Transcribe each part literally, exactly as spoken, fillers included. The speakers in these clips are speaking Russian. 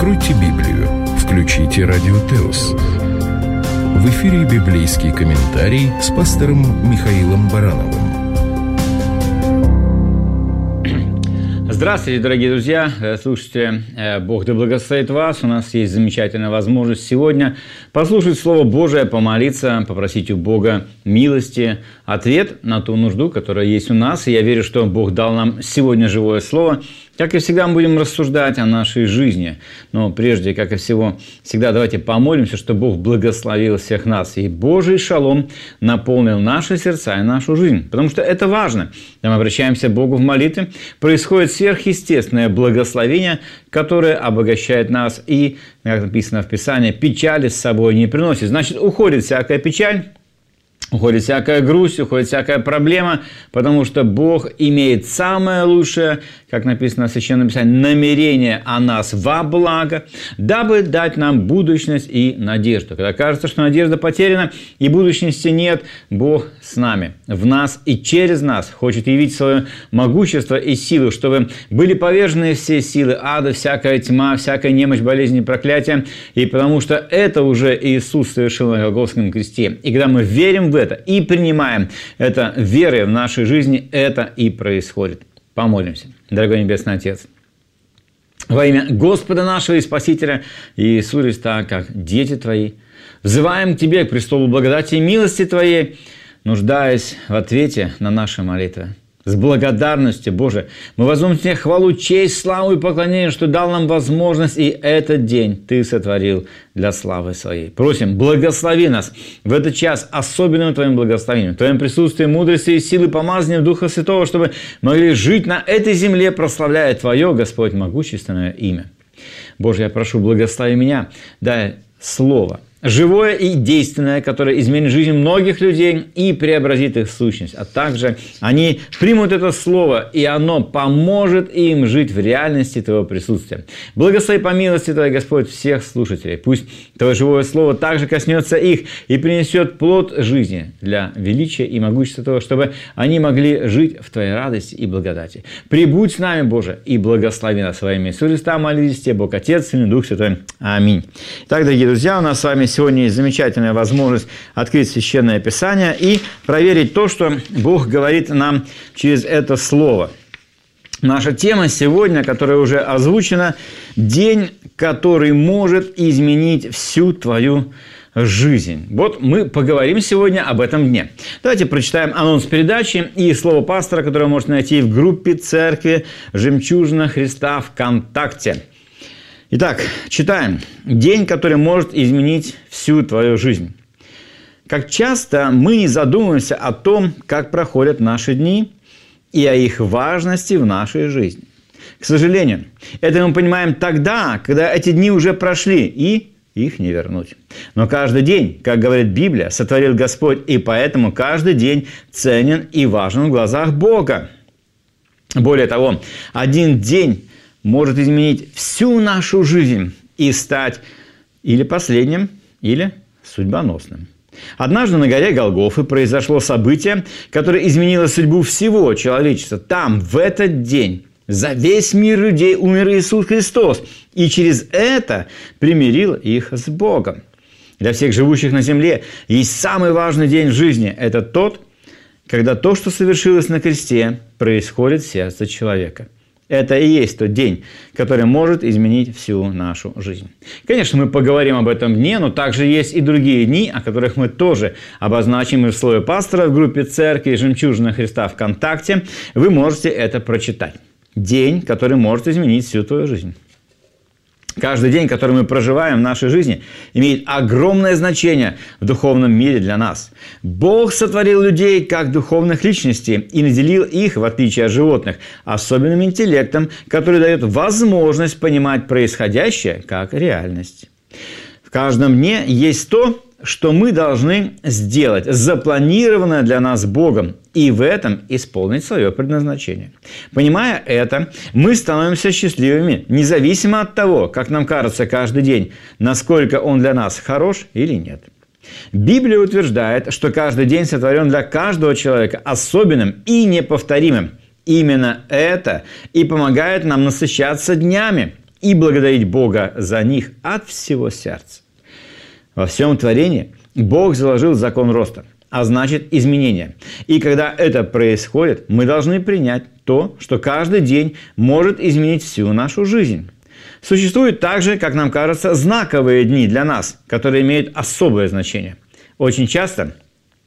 Откройте Библию, включите Радио Теос. В эфире библейский комментарий с пастором Михаилом Барановым. Здравствуйте, дорогие друзья, слушайте, Бог да благословит вас. У нас есть замечательная возможность сегодня послушать Слово Божие, помолиться, попросить у Бога милости, ответ на ту нужду, которая есть у нас. И я верю, что Бог дал нам сегодня живое Слово. Как и всегда, мы будем рассуждать о нашей жизни. Но прежде, как и всего, всегда давайте помолимся, чтобы Бог благословил всех нас. И Божий шалом наполнил наши сердца и нашу жизнь. Потому что это важно. Когда мы обращаемся к Богу в молитве, происходит сверхъестественное благословение, которое обогащает нас. И, как написано в Писании, печали с собой не приносит. Значит, уходит всякая печаль. Уходит всякая грусть, уходит всякая проблема, потому что Бог имеет самое лучшее, как написано в Священном Писании, намерение о нас во благо, дабы дать нам будущность и надежду. Когда кажется, что надежда потеряна и будущности нет, Бог с нами, в нас и через нас хочет явить свое могущество и силу, чтобы были повержены все силы ада, всякая тьма, всякая немощь, болезнь и проклятие, и потому что это уже Иисус совершил на Голгофском кресте. И когда мы верим в это, это и принимаем это верой в нашей жизни, это и происходит. Помолимся. Дорогой Небесный Отец, во имя Господа нашего и Спасителя Иисуса Христа, как дети Твои, взываем к Тебе, к престолу благодати и милости Твоей, нуждаясь в ответе на наши молитвы. С благодарностью, Боже, мы возносим Тебе хвалу, честь, славу и поклонение, что дал нам возможность, и этот день Ты сотворил для славы Своей. Просим, благослови нас в этот час особенным Твоим благословением, Твоим присутствием, мудрости и силы, помазанием Духа Святого, чтобы могли жить на этой земле, прославляя Твое, Господь, могущественное имя. Боже, я прошу, благослови меня, дай слово, живое и действенное, которое изменит жизнь многих людей и преобразит их сущность. А также они примут это слово, и оно поможет им жить в реальности Твоего присутствия. Благослови по милости Твоей, Господь, всех слушателей. Пусть Твое живое слово также коснется их и принесет плод жизни для величия и могущества Твоего, чтобы они могли жить в Твоей радости и благодати. Прибудь с нами, Боже, и благослови нас во имя Иисуса Христа. Молились Тебе, Бог Отец, Сын и Дух Святой. Аминь. Итак, дорогие друзья, у нас с вами сегодня есть замечательная возможность открыть Священное Писание и проверить то, что Бог говорит нам через это слово. Наша тема сегодня, которая уже озвучена, день, который может изменить всю твою жизнь. Вот мы поговорим сегодня об этом дне. Давайте прочитаем анонс передачи и слово пастора, которое вы можете найти в группе Церкви Жемчужина Христа ВКонтакте. Итак, читаем. День, который может изменить всю твою жизнь. Как часто мы не задумываемся о том, как проходят наши дни и о их важности в нашей жизни. К сожалению, это мы понимаем тогда, когда эти дни уже прошли, и их не вернуть. Но каждый день, как говорит Библия, сотворил Господь, и поэтому каждый день ценен и важен в глазах Бога. Более того, один день может изменить всю нашу жизнь и стать или последним, или судьбоносным. Однажды на горе Голгофы произошло событие, которое изменило судьбу всего человечества. Там, в этот день, за весь мир людей умер Иисус Христос, и через это примирил их с Богом. Для всех живущих на земле есть самый важный день в жизни. Это тот, когда то, что совершилось на кресте, происходит в сердце человека. Это и есть тот день, который может изменить всю нашу жизнь. Конечно, мы поговорим об этом дне, но также есть и другие дни, о которых мы тоже обозначим и в слове пастора в группе Церкви Жемчужина Христа ВКонтакте. Вы можете это прочитать. День, который может изменить всю твою жизнь. Каждый день, который мы проживаем в нашей жизни, имеет огромное значение в духовном мире для нас. Бог сотворил людей как духовных личностей и наделил их, в отличие от животных, особенным интеллектом, который дает возможность понимать происходящее как реальность. В каждом дне есть то, что мы должны сделать, запланированное для нас Богом, и в этом исполнить свое предназначение. Понимая это, мы становимся счастливыми, независимо от того, как нам кажется каждый день, насколько он для нас хорош или нет. Библия утверждает, что каждый день сотворен для каждого человека особенным и неповторимым. Именно это и помогает нам насыщаться днями и благодарить Бога за них от всего сердца. Во всем творении Бог заложил закон роста, а значит изменения. И когда это происходит, мы должны принять то, что каждый день может изменить всю нашу жизнь. Существуют также, как нам кажется, знаковые дни для нас, которые имеют особое значение. Очень часто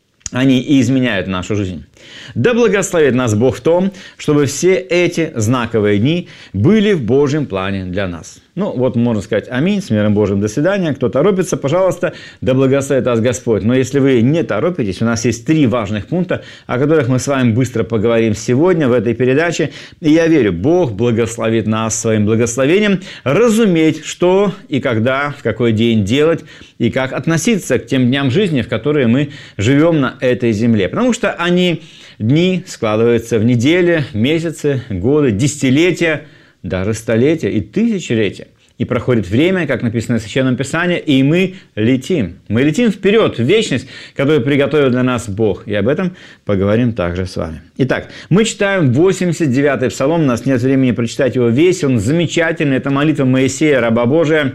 они и изменяют нашу жизнь. Да благословит нас Бог в том, чтобы все эти знаковые дни были в Божьем плане для нас. Ну, вот можно сказать аминь, с миром Божьим, до свидания. Кто торопится, пожалуйста, да благословит вас Господь. Но если вы не торопитесь, у нас есть три важных пункта, о которых мы с вами быстро поговорим сегодня в этой передаче. И я верю, Бог благословит нас своим благословением разуметь, что и когда, в какой день делать, и как относиться к тем дням жизни, в которые мы живем на этой земле. Потому что они, дни, складываются в недели, месяцы, годы, десятилетия, даже столетия и тысячелетия. И проходит время, как написано в Священном Писании, и мы летим. Мы летим вперед, в вечность, которую приготовил для нас Бог. И об этом поговорим также с вами. Итак, мы читаем восемьдесят девятый Псалом. У нас нет времени прочитать его весь. Он замечательный. Это молитва Моисея, раба Божия.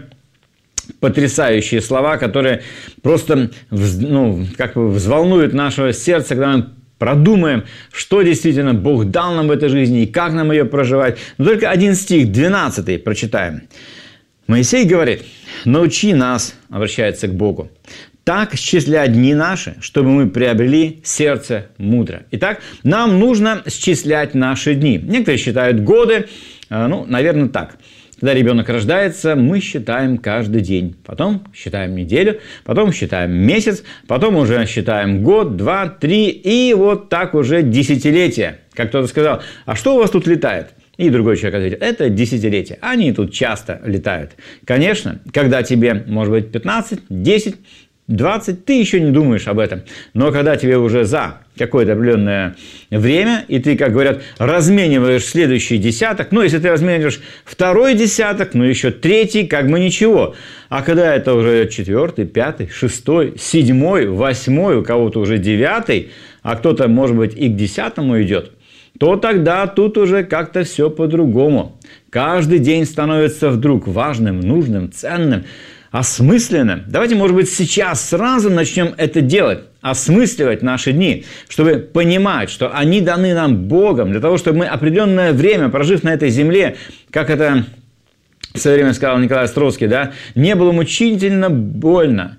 Потрясающие слова, которые просто ну, как бы взволнуют наше сердце, когда мы продумаем, что действительно Бог дал нам в этой жизни и как нам ее проживать. Но только один стих, двенадцатый, прочитаем. Моисей говорит: «Научи нас», обращается к Богу, «так счислять дни наши, чтобы мы приобрели сердце мудро». Итак, нам нужно счислять наши дни. Некоторые считают годы, ну, наверное, так. Когда ребенок рождается, мы считаем каждый день. Потом считаем неделю, потом считаем месяц, потом уже считаем год, два, три, и вот так уже десятилетия. Как кто-то сказал: «А что у вас тут летает?» И другой человек ответит: «Это десятилетия». Они тут часто летают. Конечно, когда тебе, может быть, пятнадцать, десять, двадцать, ты еще не думаешь об этом. Но когда тебе уже за какое-то определенное время, и ты, как говорят, размениваешь следующий десяток, ну, если ты размениваешь второй десяток, ну, еще третий, как бы ничего. А когда это уже четвертый, пятый, шестой, седьмой, восьмой, у кого-то уже девятый, а кто-то, может быть, и к десятому идет, то тогда тут уже как-то все по-другому. Каждый день становится вдруг важным, нужным, ценным, осмысленным. Давайте, может быть, сейчас сразу начнем это делать, осмысливать наши дни, чтобы понимать, что они даны нам Богом, для того, чтобы мы определенное время, прожив на этой земле, как это в свое время сказал Николай Островский, да, не было мучительно больно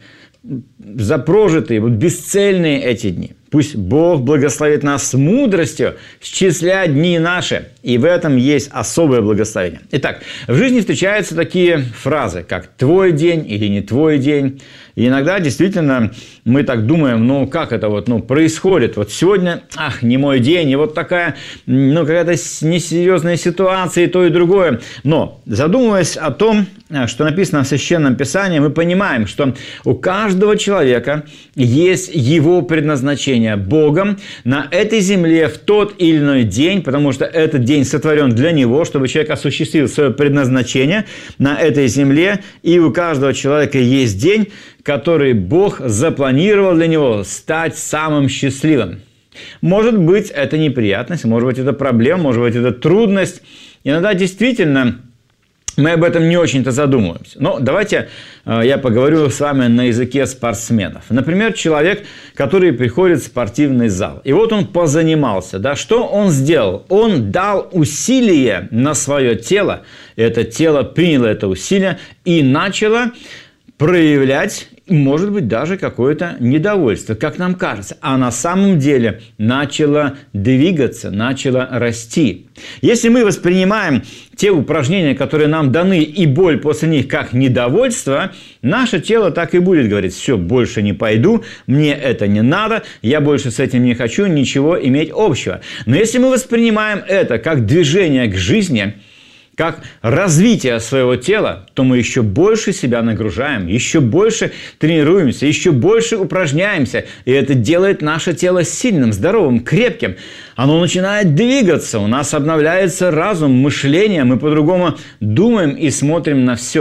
за прожитые, вот бесцельные эти дни. Пусть Бог благословит нас с мудростью счислять дни наши. И в этом есть особое благословение. Итак, в жизни встречаются такие фразы, как «твой день» или «не твой день». И иногда действительно мы так думаем, ну как это вот ну, происходит? Вот сегодня, ах, не мой день, и вот такая, ну какая-то несерьезная ситуация и то, и другое. Но задумываясь о том, что написано в Священном Писании, мы понимаем, что у каждого человека есть его предназначение Богом на этой земле в тот или иной день, потому что этот день сотворен для него, чтобы человек осуществил свое предназначение на этой земле, и у каждого человека есть день, который Бог запланировал для него стать самым счастливым. Может быть, это неприятность, может быть, это проблема, может быть, это трудность. Иногда действительно мы об этом не очень-то задумываемся. Но давайте я поговорю с вами на языке спортсменов. Например, человек, который приходит в спортивный зал. И вот он позанимался. Да? Что он сделал? Он дал усилие на свое тело. Это тело приняло это усилие и начало проявлять, может быть, даже какое-то недовольство, как нам кажется, а на самом деле начало двигаться, начало расти. Если мы воспринимаем те упражнения, которые нам даны, и боль после них как недовольство, наше тело так и будет говорить: все, больше не пойду, мне это не надо, я больше с этим не хочу ничего иметь общего. Но если мы воспринимаем это как движение к жизни, как развитие своего тела, то мы еще больше себя нагружаем, еще больше тренируемся, еще больше упражняемся. И это делает наше тело сильным, здоровым, крепким. Оно начинает двигаться, у нас обновляется разум, мышление, мы по-другому думаем и смотрим на все.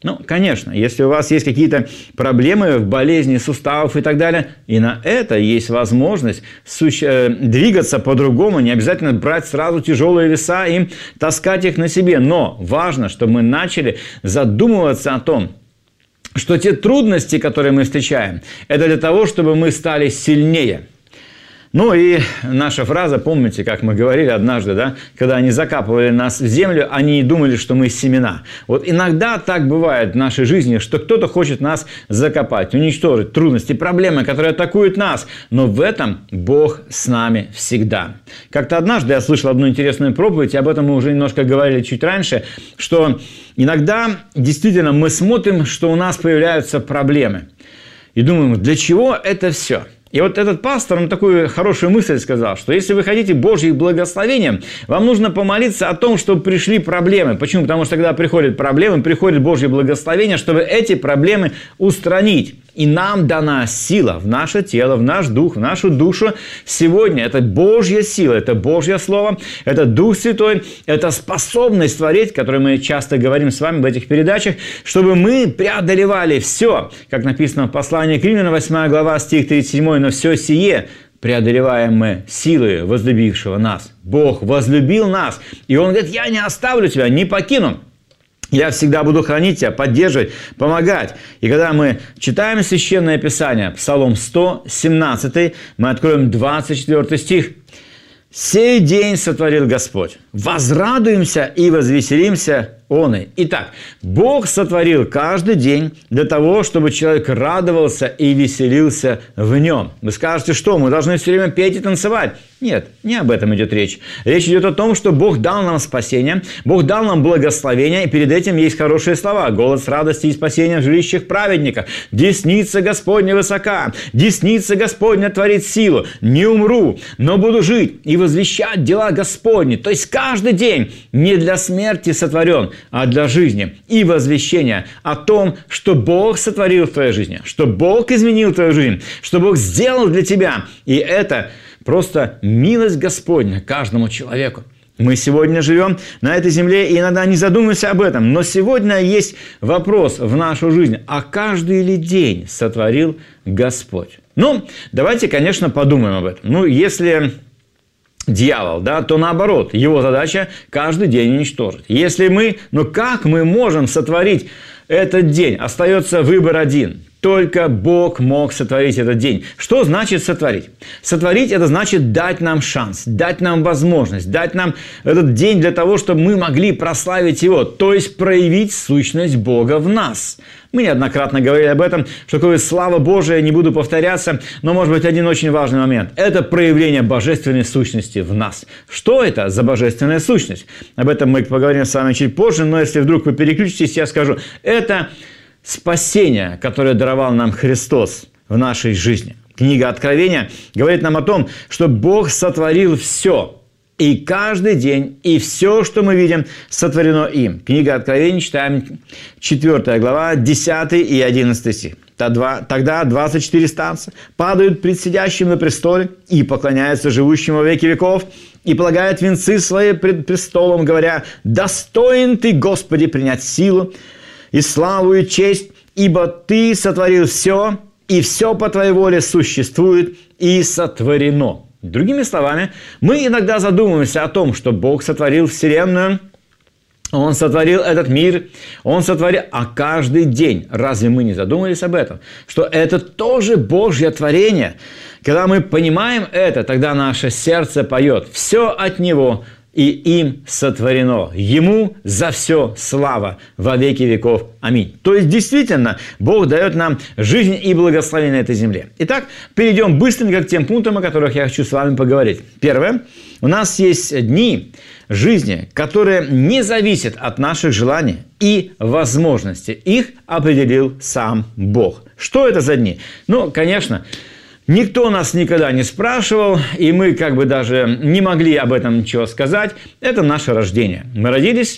Ну, конечно, если у вас есть какие-то проблемы в болезни суставов и так далее, и на это есть возможность суще... двигаться по-другому, не обязательно брать сразу тяжелые веса и таскать их на себе. Но важно, чтобы мы начали задумываться о том, что те трудности, которые мы встречаем, это для того, чтобы мы стали сильнее. Ну и наша фраза, помните, как мы говорили однажды, да, когда они закапывали нас в землю, они думали, что мы семена. Вот иногда так бывает в нашей жизни, что кто-то хочет нас закопать, уничтожить, трудности, проблемы, которые атакуют нас. Но в этом Бог с нами всегда. Как-то однажды я слышал одну интересную проповедь, и об этом мы уже немножко говорили чуть раньше, что иногда действительно мы смотрим, что у нас появляются проблемы. И думаем, для чего это все? И вот этот пастор, он такую хорошую мысль сказал, что если вы хотите Божьих благословений, вам нужно помолиться о том, чтобы пришли проблемы. Почему? Потому что когда приходят проблемы, приходит Божье благословение, чтобы эти проблемы устранить. И нам дана сила в наше тело, в наш дух, в нашу душу. Сегодня это Божья сила, это Божье Слово, это Дух Святой, это способность творить, о которой мы часто говорим с вами в этих передачах, чтобы мы преодолевали все, как написано в послании к Римлянам, восьмая глава, стих тридцать семь, «Но все сие преодолеваем мы силой возлюбившего нас». Бог возлюбил нас, и Он говорит, я не оставлю тебя, не покину. Я всегда буду хранить тебя, поддерживать, помогать. И когда мы читаем Священное Писание, Псалом сто семнадцать, мы откроем двадцать четвёртый стих. «Сей день сотворил Господь, возрадуемся и возвеселимся он и». Итак, Бог сотворил каждый день для того, чтобы человек радовался и веселился в нем. Вы скажете, что мы должны все время петь и танцевать? Нет, не об этом идет речь. Речь идет о том, что Бог дал нам спасение, Бог дал нам благословение, и перед этим есть хорошие слова. «Голос радости и спасения в жилищах праведника. Десница Господня высока, десница Господня творит силу. Не умру, но буду жить и возвещать дела Господни». То есть каждый день не для смерти сотворен, а для жизни и возвещения о том, что Бог сотворил в твоей жизни, что Бог изменил твою жизнь, что Бог сделал для тебя. И это просто милость Господня каждому человеку. Мы сегодня живем на этой земле и иногда не задумываемся об этом. Но сегодня есть вопрос в нашу жизнь. А каждый ли день сотворил Господь? Ну, давайте, конечно, подумаем об этом. Ну, если дьявол, да, то наоборот, его задача каждый день уничтожить. Если мы, ну как мы можем сотворить этот день? Остается выбор один. Только Бог мог сотворить этот день. Что значит сотворить? Сотворить – это значит дать нам шанс, дать нам возможность, дать нам этот день для того, чтобы мы могли прославить Его, то есть проявить сущность Бога в нас. Мы неоднократно говорили об этом, что такое слава Божия, не буду повторяться, но может быть один очень важный момент. Это проявление божественной сущности в нас. Что это за божественная сущность? Об этом мы поговорим с вами чуть позже, но если вдруг вы переключитесь, я скажу. Это спасение, которое даровал нам Христос в нашей жизни. Книга Откровения говорит нам о том, что Бог сотворил все. И каждый день, и все, что мы видим, сотворено им. Книга Откровения, читаем четвёртая глава, десятый и одиннадцатый стих. Тогда двадцать четыре старца падают пред сидящим на престоле и поклоняются живущему во веки веков, и полагают венцы свои пред престолом, говоря: «Достоин ты, Господи, принять силу и славу и честь, ибо ты сотворил все, и все по твоей воле существует и сотворено». Другими словами, мы иногда задумываемся о том, что Бог сотворил Вселенную, Он сотворил этот мир, Он сотворил... А каждый день, разве мы не задумывались об этом? Что это тоже Божье творение. Когда мы понимаем это, тогда наше сердце поет: «Все от Него, и им сотворено. Ему за все слава во веки веков. Аминь». То есть, действительно, Бог дает нам жизнь и благословение на этой земле. Итак, перейдем быстренько к тем пунктам, о которых я хочу с вами поговорить. Первое. У нас есть дни жизни, которые не зависят от наших желаний и возможностей. Их определил сам Бог. Что это за дни? Ну, конечно, никто нас никогда не спрашивал, и мы как бы даже не могли об этом ничего сказать. Это наше рождение. Мы родились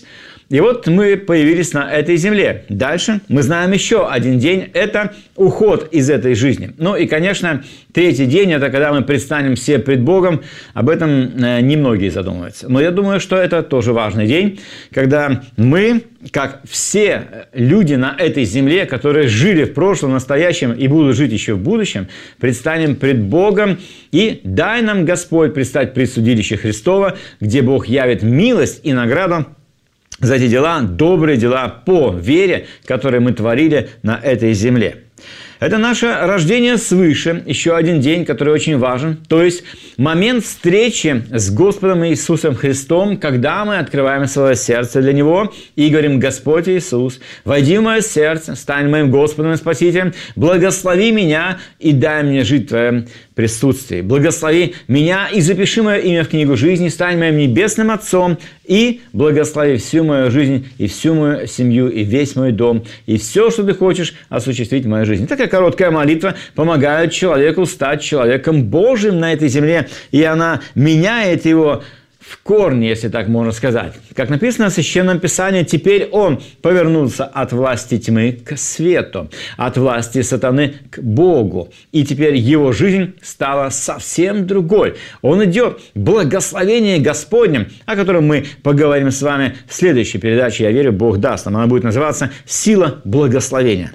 И вот мы появились на этой земле. Дальше мы знаем еще один день – это уход из этой жизни. Ну и, конечно, третий день – это когда мы предстанем все пред Богом. Об этом немногие задумываются. Но я думаю, что это тоже важный день, когда мы, как все люди на этой земле, которые жили в прошлом, настоящем и будут жить еще в будущем, предстанем пред Богом, и дай нам Господь предстать пред судилище Христова, где Бог явит милость и награду за те дела, добрые дела по вере, которые мы творили на этой земле. Это наше рождение свыше, еще один день, который очень важен, то есть момент встречи с Господом Иисусом Христом, когда мы открываем свое сердце для Него и говорим: «Господь Иисус, войди в мое сердце, стань моим Господом и Спасителем, благослови меня и дай мне жить в Твоем присутствии. Благослови меня и запиши мое имя в книгу жизни, стань моим небесным Отцом и благослови всю мою жизнь и всю мою семью и весь мой дом и все, что Ты хочешь осуществить в моей жизни». Такая короткая молитва помогает человеку стать человеком Божьим на этой земле, и она меняет его в корне, если так можно сказать. Как написано в Священном Писании, теперь он повернулся от власти тьмы к свету, от власти сатаны к Богу. И теперь его жизнь стала совсем другой. Он идет к благословению Господнем, о котором мы поговорим с вами в следующей передаче. Я верю, Бог даст нам. Она будет называться «Сила благословения».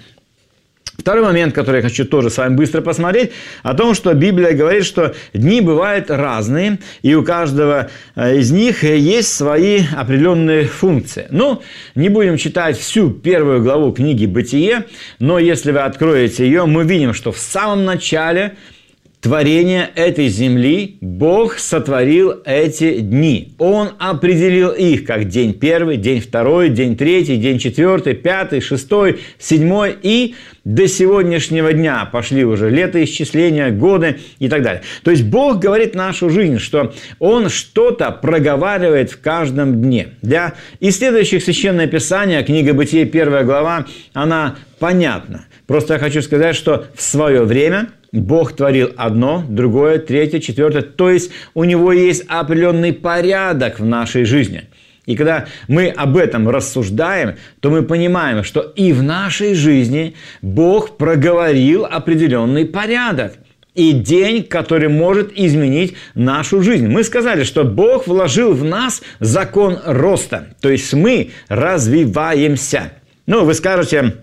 Второй момент, который я хочу тоже с вами быстро посмотреть, о том, что Библия говорит, что дни бывают разные, и у каждого из них есть свои определенные функции. Ну, не будем читать всю первую главу книги «Бытие», но если вы откроете ее, мы видим, что в самом начале творения этой земли Бог сотворил эти дни. Он определил их как день первый, день второй, день третий, день четвертый, пятый, шестой, седьмой, и до сегодняшнего дня пошли уже летоисчисления, годы и так далее. То есть Бог говорит нашу жизнь, что Он что-то проговаривает в каждом дне. Для исследующих Священное Писание, книга Бытие, первая глава, она понятна. Просто я хочу сказать, что в свое время Бог творил одно, другое, третье, четвертое. То есть у Него есть определенный порядок в нашей жизни. И когда мы об этом рассуждаем, то мы понимаем, что и в нашей жизни Бог проговорил определенный порядок. И день, который может изменить нашу жизнь. Мы сказали, что Бог вложил в нас закон роста. То есть мы развиваемся. Ну, вы скажете,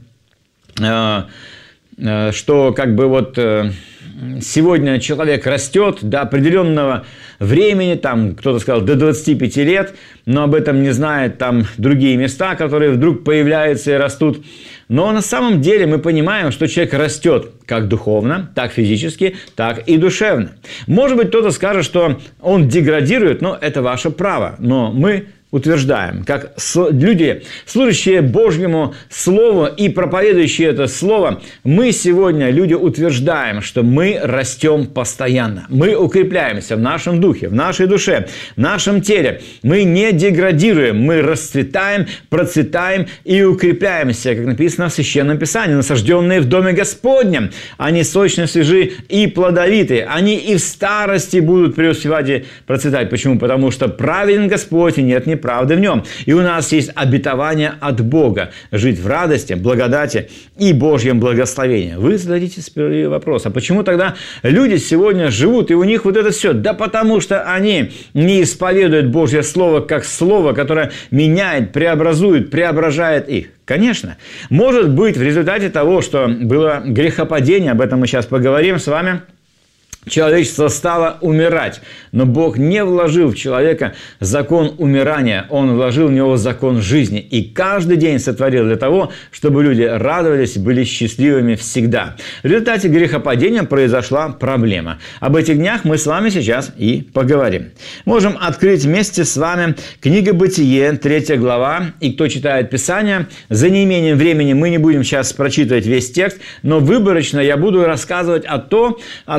что как бы вот сегодня человек растет до определенного времени, там кто-то сказал до двадцати пяти лет, но об этом не знают там другие места, которые вдруг появляются и растут. Но на самом деле мы понимаем, что человек растет как духовно, так физически, так и душевно. Может быть, кто-то скажет, что он деградирует, но это ваше право. Но мы утверждаем, как люди, служащие Божьему Слову и проповедующие это Слово, мы сегодня, люди, утверждаем, что мы растем постоянно. Мы укрепляемся в нашем духе, в нашей душе, в нашем теле. Мы не деградируем, мы расцветаем, процветаем и укрепляемся, как написано в Священном Писании, насажденные в Доме Господнем. Они сочно, свежи и плодовитые. Они и в старости будут преуспевать и процветать. Почему? Потому что праведен Господь, и нет ни правды в нем. И у нас есть обетование от Бога жить в радости, благодати и Божьем благословении. Вы зададите справедливый вопрос, а почему тогда люди сегодня живут, и у них вот это все? Да потому что они не исповедуют Божье Слово как Слово, которое меняет, преобразует, преображает их. Конечно. Может быть, в результате того, что было грехопадение, об этом мы сейчас поговорим с вами, человечество стало умирать, но Бог не вложил в человека закон умирания, Он вложил в него закон жизни. И каждый день сотворил для того, чтобы люди радовались и были счастливыми всегда. В результате грехопадения произошла проблема. Об этих днях мы с вами сейчас и поговорим. Можем открыть вместе с вами книга Бытие, третья глава. И кто читает Писание, за неимением времени мы не будем сейчас прочитывать весь текст, но выборочно я буду рассказывать о том, о том, о чем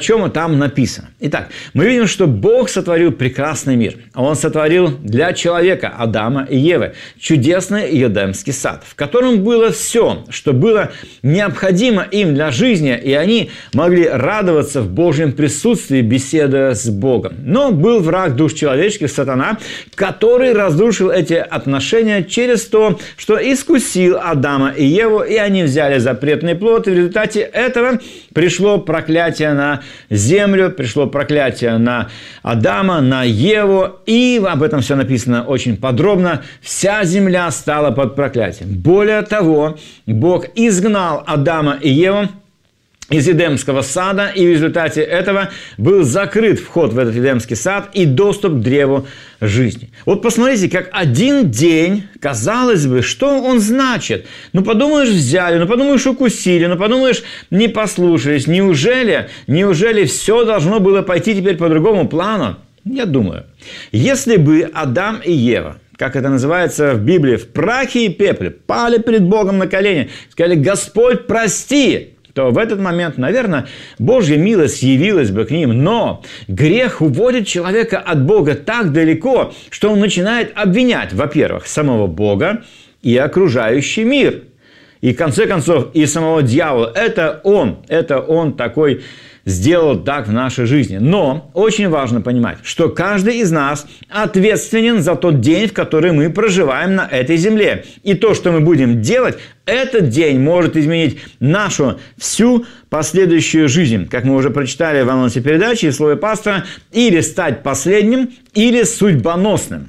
чем там написано. Итак, мы видим, что Бог сотворил прекрасный мир. Он сотворил для человека, Адама и Евы, чудесный Едемский сад, в котором было все, что было необходимо им для жизни, и они могли радоваться в Божьем присутствии, беседуя с Богом. Но был враг душ человеческих, сатана, который разрушил эти отношения через то, что искусил Адама и Еву, и они взяли запретный плод, и в результате этого пришло проклятие на землю, пришло проклятие на Адама, на Еву, и об этом все написано очень подробно. Вся земля стала под проклятием. Более того, Бог изгнал Адама и Еву из Едемского сада, и в результате этого был закрыт вход в этот Едемский сад и доступ к древу жизни. Вот посмотрите, как один день, казалось бы, что он значит? Ну, подумаешь, взяли, ну, подумаешь, укусили, ну, подумаешь, не послушались. Неужели, неужели все должно было пойти теперь по другому плану? Я думаю, если бы Адам и Ева, как это называется в Библии, в прахе и пепле, пали перед Богом на колени, сказали: «Господь, прости», то в этот момент, наверное, Божья милость явилась бы к ним. Но грех уводит человека от Бога так далеко, что он начинает обвинять, во-первых, самого Бога и окружающий мир. И в конце концов, и самого дьявола. Это он, это он такой сделал так в нашей жизни. Но очень важно понимать, что каждый из нас ответственен за тот день, в который мы проживаем на этой земле. И то, что мы будем делать, этот день может изменить нашу всю последующую жизнь. Как мы уже прочитали в анонсе передачи и слове пастора, или стать последним, или судьбоносным.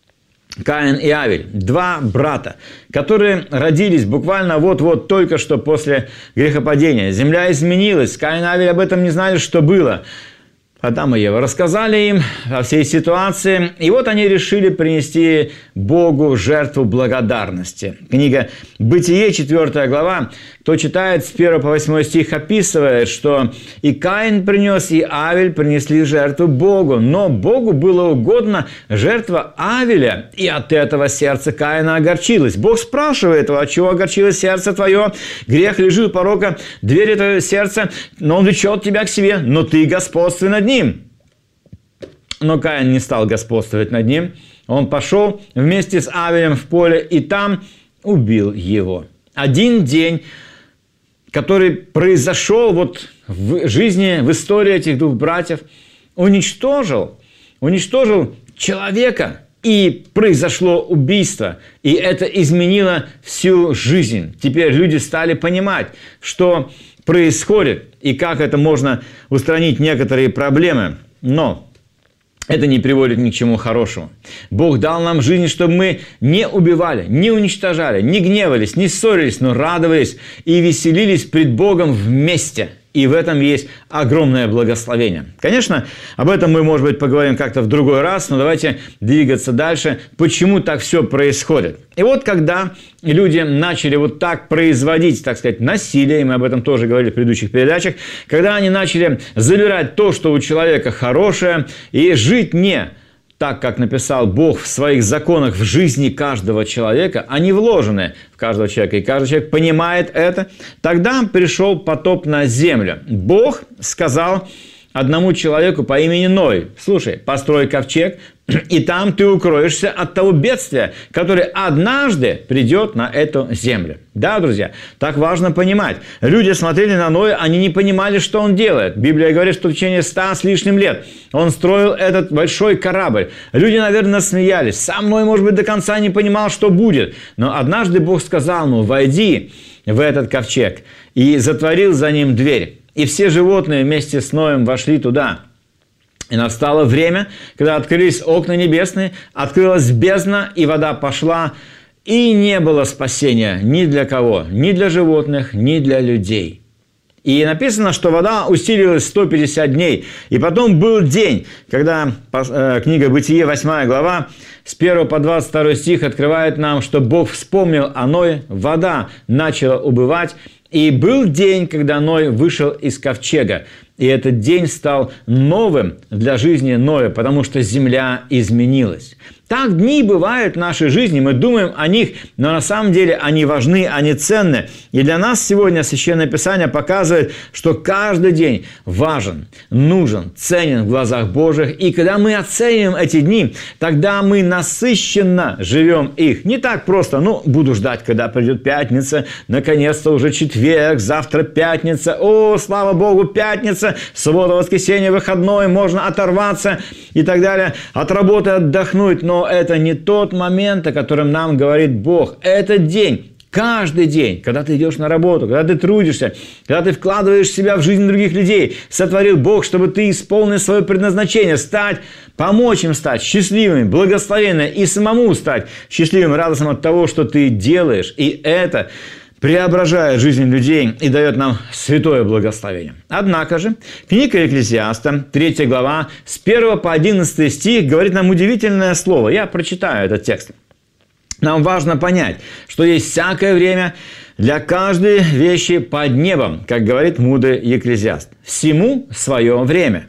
Каин и Авель, два брата, которые родились буквально вот-вот только что после грехопадения. Земля изменилась, Каин и Авель об этом не знали, что было. Адам и Ева рассказали им о всей ситуации, и вот они решили принести Богу жертву благодарности. Книга «Бытие», четвёртая глава, кто читает с первого по восьмой стих, описывает, что и Каин принес, и Авель принесли жертву Богу, но Богу было угодно жертва Авеля, и от этого сердце Каина огорчилось. Бог спрашивает его: от чего огорчилось сердце твое? Грех лежит у порока двери твоего сердца, но он влечет тебя к себе, но ты господствуй над ним. Но Каин не стал господствовать над ним. Он пошел вместе с Авелем в поле и там убил его. Один день, который произошел вот в жизни, в истории этих двух братьев, уничтожил, уничтожил человека, и произошло убийство. И это изменило всю жизнь. Теперь люди стали понимать, что происходит и как это можно устранить некоторые проблемы. Но это не приводит ни к чему хорошему. Бог дал нам жизнь, чтобы мы не убивали, не уничтожали, не гневались, не ссорились, но радовались и веселились пред Богом вместе. И в этом есть огромное благословение. Конечно, об этом мы, может быть, поговорим как-то в другой раз, но давайте двигаться дальше. Почему так все происходит? И вот когда люди начали вот так производить, так сказать, насилие, и мы об этом тоже говорили в предыдущих передачах, когда они начали забирать то, что у человека хорошее, и жить не так, как написал Бог в своих законах в жизни каждого человека, они вложены в каждого человека, и каждый человек понимает это, тогда пришел потоп на землю. Бог сказал одному человеку по имени Ной: слушай, построй ковчег, и там ты укроешься от того бедствия, которое однажды придет на эту землю. Да, друзья, так важно понимать. Люди смотрели на Ноя, они не понимали, что он делает. Библия говорит, что в течение ста с лишним лет он строил этот большой корабль. Люди, наверное, смеялись. Сам Ной, может быть, до конца не понимал, что будет. Но однажды Бог сказал ему: войди в этот ковчег, и затворил за ним дверь. И все животные вместе с Ноем вошли туда. И настало время, когда открылись окна небесные, открылась бездна, и вода пошла, и не было спасения ни для кого, ни для животных, ни для людей. И написано, что вода усилилась сто пятьдесят дней. И потом был день, когда э, книга «Бытие», восьмая глава, с первого по двадцать второй стих открывает нам, что Бог вспомнил о Ное, вода начала убывать. И был день, когда Ной вышел из ковчега. И этот день стал новым для жизни Ноя, потому что земля изменилась. Так дни бывают в нашей жизни, мы думаем о них, но на самом деле они важны, они ценны. И для нас сегодня Священное Писание показывает, что каждый день важен, нужен, ценен в глазах Божьих. И когда мы оцениваем эти дни, тогда мы насыщенно живем их. Не так просто, ну, буду ждать, когда придет пятница, наконец-то уже четверг, завтра пятница, о, слава Богу, пятница, суббота, воскресенье, выходной, можно оторваться и так далее, от работы отдохнуть. Но это не тот момент, о котором нам говорит Бог. Это день. Каждый день, когда ты идешь на работу, когда ты трудишься, когда ты вкладываешь себя в жизнь других людей, сотворил Бог, чтобы ты исполнил свое предназначение, стать, помочь им стать счастливыми, благословенными и самому стать счастливым, радостным от того, что ты делаешь. И это преображает жизнь людей и дает нам святое благословение. Однако же, книга Екклесиаста, третья глава, с первого по одиннадцатый стих говорит нам удивительное слово. Я прочитаю этот текст. Нам важно понять, что есть всякое время для каждой вещи под небом, как говорит мудрый Екклесиаст. Всему свое время.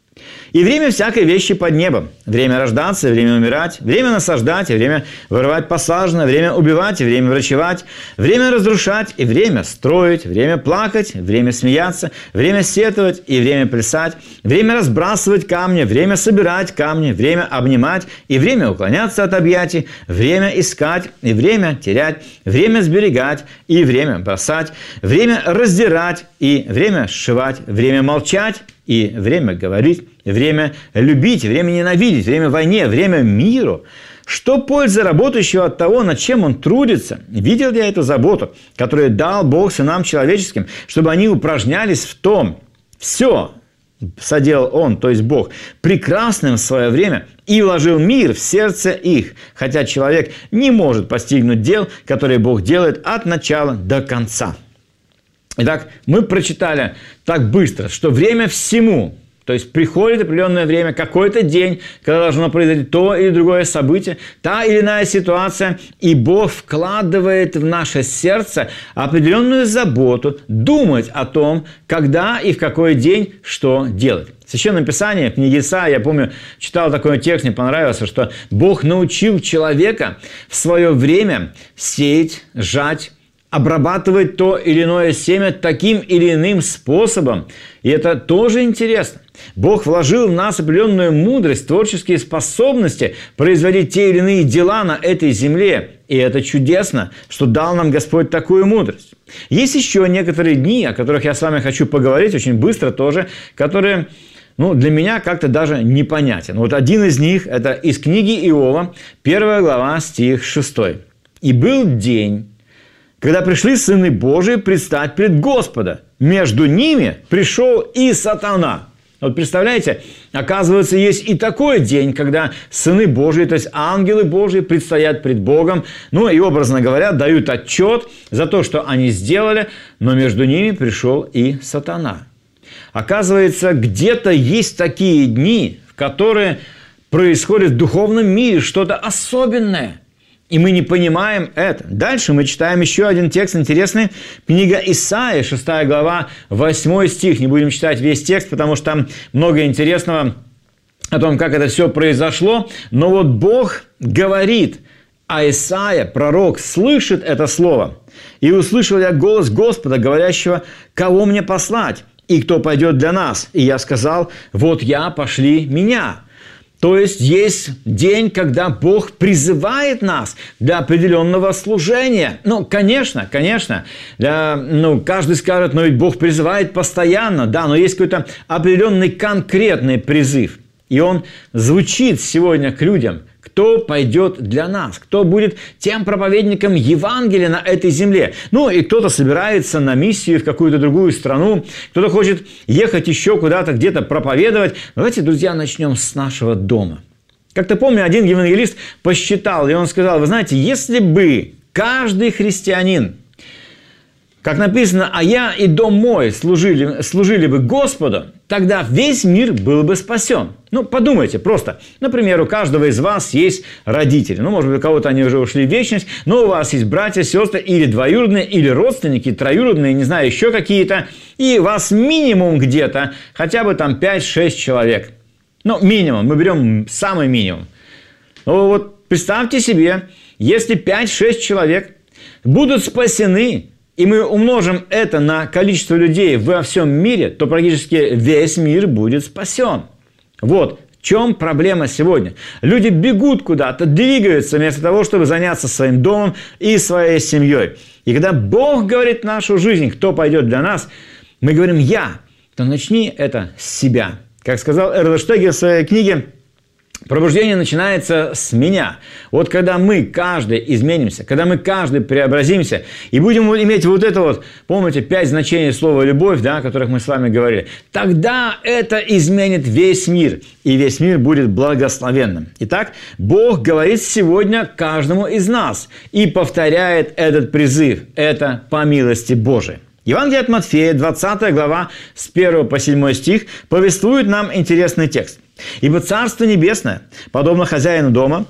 И время всякой вещи под небом. Время рождаться, время умирать, время насаждать, и время вырывать посаженное, время убивать, и время врачевать, время разрушать, и время строить, время плакать, время смеяться, время сетовать, и время плясать, время разбрасывать камни, время собирать камни, время обнимать, и время уклоняться от объятий, время искать, и время терять, время сберегать, и время бросать, время раздирать, и время сшивать, время молчать, и время говорить, время любить, время ненавидеть, время войне, время миру. Что польза работающего от того, над чем он трудится? Видел я эту заботу, которую дал Бог сынам человеческим, чтобы они упражнялись в том. Все соделал Он, то есть Бог, прекрасным в свое время и вложил мир в сердце их, хотя человек не может постигнуть дел, которые Бог делает от начала до конца. Итак, мы прочитали так быстро, что время всему, то есть приходит определенное время, какой-то день, когда должно произойти то или другое событие, та или иная ситуация, и Бог вкладывает в наше сердце определенную заботу думать о том, когда и в какой день что делать. В Священном Писании, в книге Исаия, я помню, читал такой текст, мне понравился, что Бог научил человека в свое время сеять, жать, обрабатывать то или иное семя таким или иным способом. И это тоже интересно. Бог вложил в нас определенную мудрость, творческие способности производить те или иные дела на этой земле. И это чудесно, что дал нам Господь такую мудрость. Есть еще некоторые дни, о которых я с вами хочу поговорить очень быстро тоже, которые, ну, для меня как-то даже непонятен. Вот один из них – это из книги Иова, первая глава, стих шестой. «И был день, когда пришли сыны Божии предстать пред Господа. Между ними пришел и сатана». Вот представляете, оказывается, есть и такой день, когда сыны Божии, то есть ангелы Божии, предстоят пред Богом, ну и, образно говоря, дают отчет за то, что они сделали, но между ними пришел и сатана. Оказывается, где-то есть такие дни, в которые происходит в духовном мире что-то особенное. И мы не понимаем это. Дальше мы читаем еще один текст интересный. Книга Исаия, шестая глава, восьмой стих. Не будем читать весь текст, потому что там много интересного о том, как это все произошло. Но вот Бог говорит, а Исаия, пророк, слышит это слово. «И услышал я голос Господа, говорящего, кого мне послать, и кто пойдет для нас? И я сказал, вот я, пошли меня». То есть, есть день, когда Бог призывает нас для определенного служения. Ну, конечно, конечно, для, ну, каждый скажет, но ведь Бог призывает постоянно, да, но есть какой-то определенный конкретный призыв. И он звучит сегодня к людям. Кто пойдет для нас? Кто будет тем проповедником Евангелия на этой земле? Ну, и кто-то собирается на миссию в какую-то другую страну, кто-то хочет ехать еще куда-то, где-то проповедовать. Давайте, друзья, начнем с нашего дома. Как-то помню, один евангелист посчитал, и он сказал, вы знаете, если бы каждый христианин, как написано, а я и дом мой служили, служили бы Господу, тогда весь мир был бы спасен. Ну, подумайте просто. Например, у каждого из вас есть родители. Ну, может быть, у кого-то они уже ушли в вечность, но у вас есть братья, сестры, или двоюродные, или родственники, троюродные, не знаю, еще какие-то. И у вас минимум где-то хотя бы там пять-шесть человек. Ну, минимум. Мы берем самый минимум. Но вот представьте себе, если пять-шесть человек будут спасены, и мы умножим это на количество людей во всем мире, то практически весь мир будет спасен. Вот в чем проблема сегодня. Люди бегут куда-то, двигаются вместо того, чтобы заняться своим домом и своей семьей. И когда Бог говорит в нашу жизнь, кто пойдет для нас, мы говорим «я», то начни это с себя. Как сказал Эрль Штегер в своей книге, пробуждение начинается с меня. Вот когда мы каждый изменимся, когда мы каждый преобразимся и будем иметь вот это вот, помните, пять значений слова «любовь», да, о которых мы с вами говорили, тогда это изменит весь мир, и весь мир будет благословенным. Итак, Бог говорит сегодня каждому из нас и повторяет этот призыв. Это по милости Божией. Евангелие от Матфея, двадцатая глава, с первого по седьмой стих, повествует нам интересный текст. «Ибо Царство Небесное подобно хозяину дома,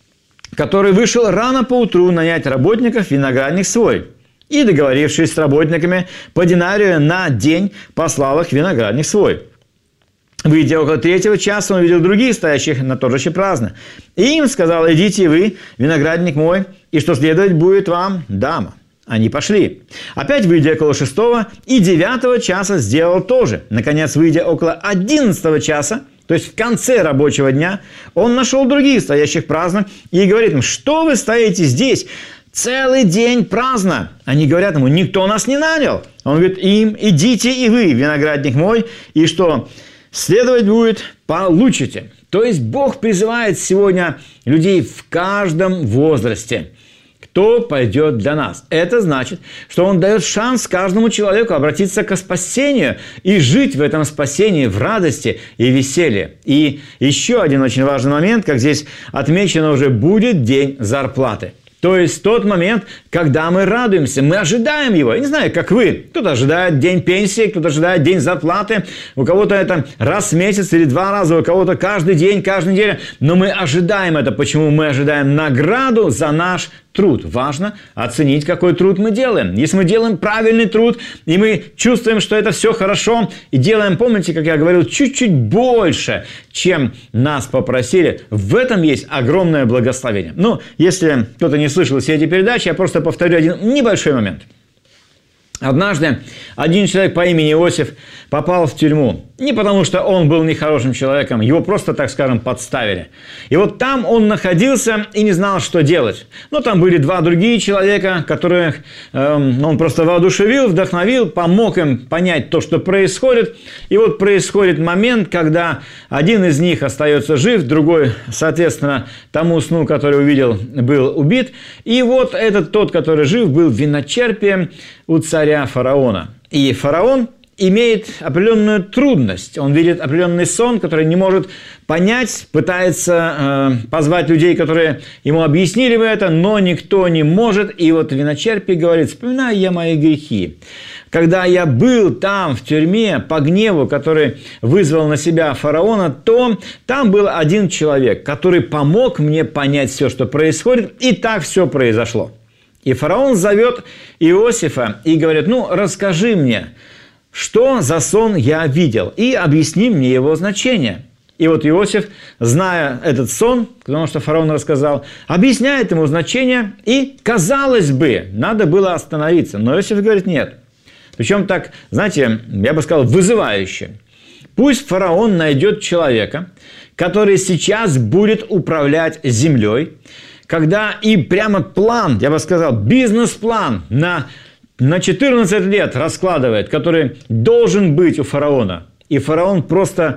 который вышел рано поутру нанять работников в виноградник свой, и, договорившись с работниками по динарию на день, послал их в виноградник свой. Выйдя около третьего часа, он увидел других, стоящих на торжище праздно. И им сказал: идите вы, виноградник мой, и что следовать будет вам, дама». Они пошли. Опять, выйдя около шестого и девятого часа, сделал то же. Наконец, выйдя около одиннадцатого часа, то есть в конце рабочего дня, он нашел других, стоящих праздно, и говорит им: что вы стоите здесь? Целый день праздно. Они говорят ему: никто нас не нанял. Он говорит им: идите и вы, виноградник мой, и что следовать будет, получите. То есть Бог призывает сегодня людей в каждом возрасте. Кто пойдет для нас? Это значит, что Он дает шанс каждому человеку обратиться к спасению и жить в этом спасении в радости и веселье. И еще один очень важный момент, как здесь отмечено уже, будет день зарплаты. То есть тот момент, когда мы радуемся, мы ожидаем его. Я не знаю, как вы. Кто-то ожидает день пенсии, кто-то ожидает день зарплаты. У кого-то это раз в месяц или два раза, у кого-то каждый день, каждую неделю. Но мы ожидаем это. Почему? Мы ожидаем награду за наш труд. Важно оценить, какой труд мы делаем. Если мы делаем правильный труд, и мы чувствуем, что это все хорошо, и делаем, помните, как я говорил, чуть-чуть больше, чем нас попросили, в этом есть огромное благословение. Ну, если кто-то не слышал все эти передачи, я просто повторю один небольшой момент. Однажды один человек по имени Иосиф попал в тюрьму. Не потому, что он был нехорошим человеком, его просто, так скажем, подставили. И вот там он находился и не знал, что делать. Но там были два другие человека, которых эм, он просто воодушевил, вдохновил, помог им понять то, что происходит. И вот происходит момент, когда один из них остается жив, другой, соответственно, тому сну, который увидел, был убит. И вот этот тот, который жив, был виночерпием у царя фараона. И фараон имеет определенную трудность. Он видит определенный сон, который не может понять, пытается э, позвать людей, которые ему объяснили бы это, но никто не может. И вот виночерпий говорит: вспоминаю я мои грехи. Когда я был там, в тюрьме, по гневу, который вызвал на себя фараона, то там был один человек, который помог мне понять все, что происходит, и так все произошло. И фараон зовет Иосифа и говорит: ну, расскажи мне, что за сон я видел, и объясни мне его значение. И вот Иосиф, зная этот сон, потому что фараон рассказал, объясняет ему значение, и, казалось бы, надо было остановиться. Но Иосиф говорит: нет. Причем так, знаете, я бы сказал, вызывающе. Пусть фараон найдет человека, который сейчас будет управлять землей, когда и прямо план, я бы сказал, бизнес-план на, на четырнадцать лет раскладывает, который должен быть у фараона. И фараон просто,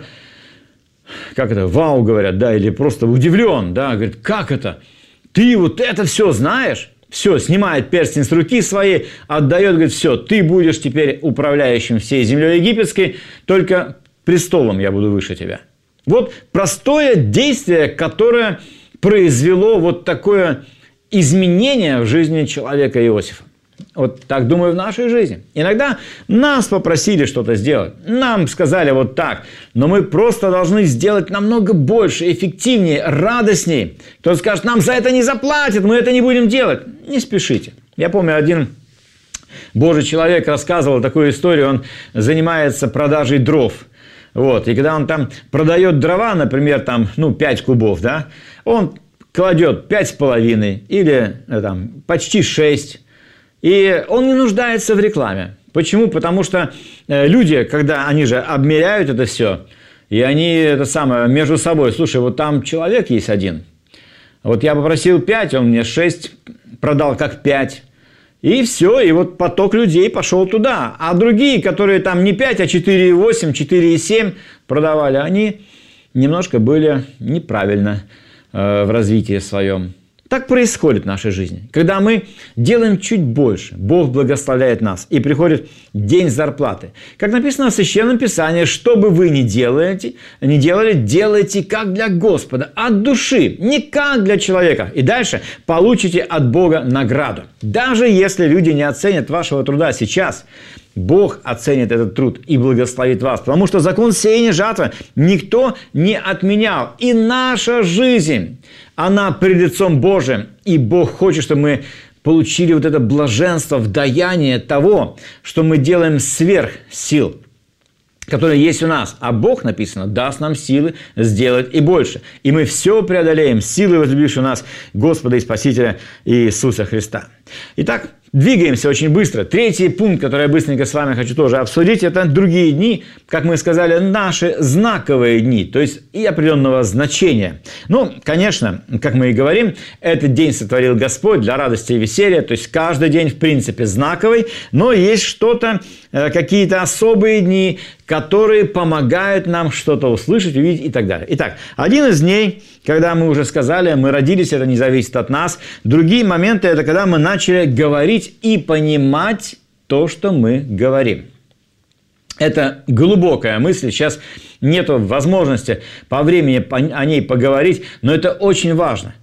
как это, вау, говорят, да, или просто удивлен, да, говорит: как это? Ты вот это все знаешь? Все, снимает перстень с руки своей, отдает, говорит: все, ты будешь теперь управляющим всей землей египетской, только престолом я буду выше тебя. Вот простое действие, которое произвело вот такое изменение в жизни человека Иосифа. Вот так, думаю, в нашей жизни. Иногда нас попросили что-то сделать, нам сказали вот так, но мы просто должны сделать намного больше, эффективнее, радостнее. Кто-то скажет: нам за это не заплатят, мы это не будем делать. Не спешите. Я помню, один Божий человек рассказывал такую историю, он занимается продажей дров. Вот. И когда он там продает дрова, например, там, ну, пять кубов, да, он кладет пять с половиной или там, почти шесть, и он не нуждается в рекламе. Почему? Потому что люди, когда они же обмеряют это все, и они это самое между собой, слушай, вот там человек есть один, вот я попросил пять, он мне шесть продал как пять, и все, и вот поток людей пошел туда. А другие, которые там не пять, а четыре и восемь, четыре и семь продавали, они немножко были неправильно э, в развитии своем. Так происходит в нашей жизни. Когда мы делаем чуть больше, Бог благословляет нас, и приходит день зарплаты. Как написано в Священном Писании, что бы вы ни делаете, не делали, делайте как для Господа, от души, не как для человека. И дальше получите от Бога награду. Даже если люди не оценят вашего труда сейчас, Бог оценит этот труд и благословит вас, потому что закон сеяния и жатвы никто не отменял. И наша жизнь, она пред лицом Божиим, и Бог хочет, чтобы мы получили вот это блаженство, вдаяние того, что мы делаем сверх сил, которые есть у нас. А Бог, написано, даст нам силы сделать и больше. И мы все преодолеем силой возлюбившего нас Господа и Спасителя Иисуса Христа. Итак, двигаемся очень быстро. Третий пункт, который я быстренько с вами хочу тоже обсудить, это другие дни, как мы сказали, наши знаковые дни, то есть и определенного значения. Ну, конечно, как мы и говорим, этот день сотворил Господь для радости и веселья, то есть каждый день, в принципе, знаковый, но есть что-то, какие-то особые дни, которые помогают нам что-то услышать, увидеть и так далее. Итак, один из дней, когда мы уже сказали, мы родились, это не зависит от нас. Другие моменты, это когда мы начали говорить и понимать то, что мы говорим. Это глубокая мысль, сейчас нет возможности по времени о ней поговорить, но это очень важно.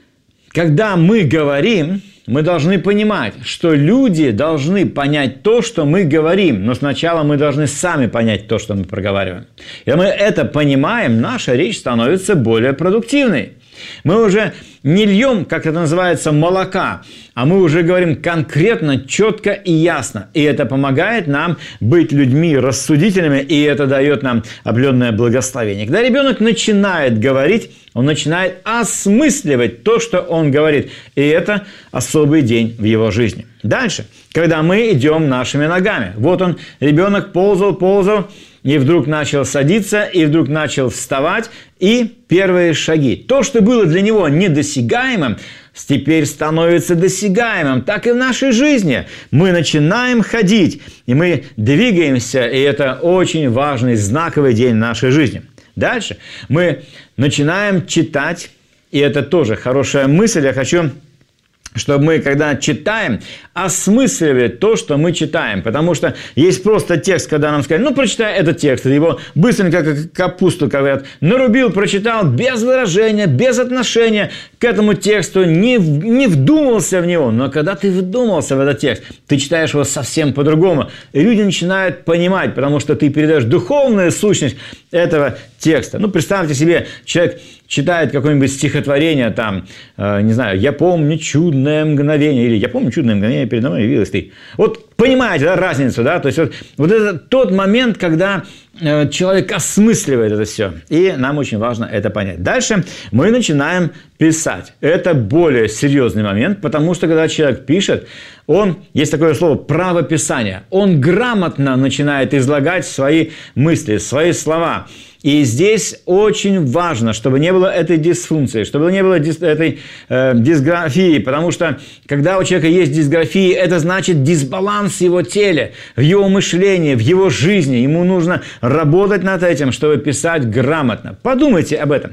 Когда мы говорим, мы должны понимать, что люди должны понять то, что мы говорим, но сначала мы должны сами понять то, что мы проговариваем. И мы это понимаем, наша речь становится более продуктивной. Мы уже не льем, как это называется, молока, а мы уже говорим конкретно, четко и ясно. И это помогает нам быть людьми рассудительными, и это дает нам определенное благословение. Когда ребенок начинает говорить, он начинает осмысливать то, что он говорит. И это особый день в его жизни. Дальше, когда мы идем нашими ногами. Вот он, ребенок ползал, ползал, и вдруг начал садиться, и вдруг начал вставать, и первые шаги. То, что было для него недосягаемым, теперь становится досягаемым. Так и в нашей жизни. Мы начинаем ходить, и мы двигаемся, и это очень важный, знаковый день в нашей жизни. Дальше мы начинаем читать, и это тоже хорошая мысль. Я хочу, чтобы мы, когда читаем, осмысливали то, что мы читаем. Потому что есть просто текст, когда нам сказали, ну, прочитай этот текст. Его быстренько, как капусту, говорят, нарубил, прочитал, без выражения, без отношения к этому тексту, не, не вдумался в него. Но когда ты вдумался в этот текст, ты читаешь его совсем по-другому. И люди начинают понимать, потому что ты передаешь духовную сущность этого текста. Ну, представьте себе, человек читает какое-нибудь стихотворение, там, э, не знаю, «Я помню чудное мгновение», или «Я помню чудное мгновение, передо мной явилась ты». Вот понимаете, да, разницу, да? То есть вот, вот это тот момент, когда э, человек осмысливает это все. И нам очень важно это понять. Дальше мы начинаем писать. Это более серьезный момент, потому что когда человек пишет, он, есть такое слово правописание, он грамотно начинает излагать свои мысли, свои слова. И здесь очень важно, чтобы не было этой дисфункции, чтобы не было дис, этой э, дисграфии, потому что когда у человека есть дисграфия, это значит дисбаланс в его теле, в его мышлении, в его жизни. Ему нужно работать над этим, чтобы писать грамотно. Подумайте об этом.